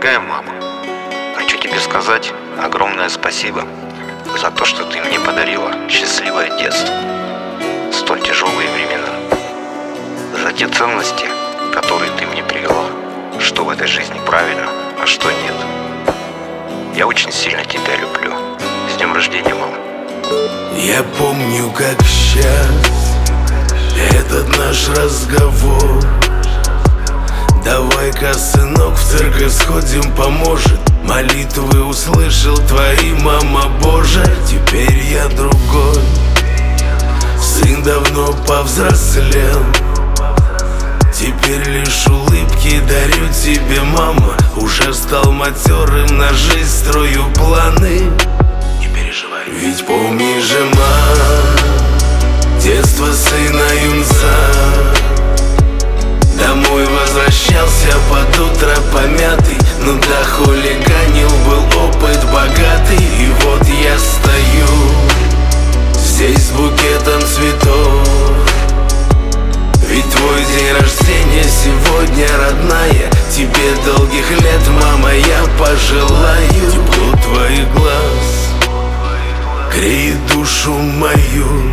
Дорогая мама, хочу тебе сказать огромное спасибо за то, что ты мне подарила счастливое детство, столь тяжелые времена, за те ценности, которые ты мне привела, что в этой жизни правильно, а что нет. Я очень сильно тебя люблю. С днем рождения, мама. Я помню, как сейчас этот наш разговор. Давай-ка, сынок, в церковь сходим, поможет. Молитвы услышал твои, мама Божия. Теперь я другой, сын давно повзрослел. Теперь лишь улыбки дарю тебе, мама. Уже стал матерым, на жизнь строю планы. Не переживай, ведь помни же, мама, детство сына юнца. Домой возвращался под утро помятый, но да хулиганил, был опыт богатый. И вот я стою здесь с букетом цветов. Ведь твой день рождения сегодня, родная. Тебе долгих лет, мама, я пожелаю. Тепло твоих глаз греет душу мою.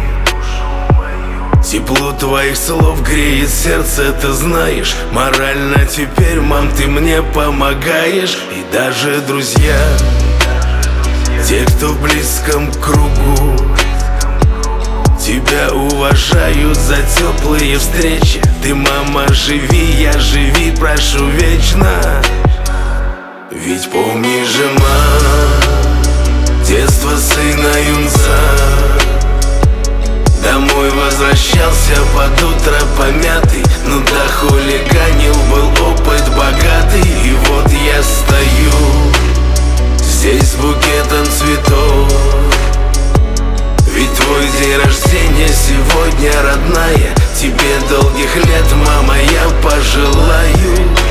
Тепло твоих слов греет сердце, ты знаешь. Морально теперь, мам, ты мне помогаешь. И даже друзья, те, кто в близком кругу, тебя уважают за теплые встречи. Ты, мама, живи, я живи, прошу вечно. Ведь помни же, мама, детство сына юнца. Домой возвращался под утро помятый, но да хулиганил, был опыт богатый. И вот я стою здесь с букетом цветов. Ведь твой день рождения сегодня, родная. Тебе долгих лет, мама, я пожелаю.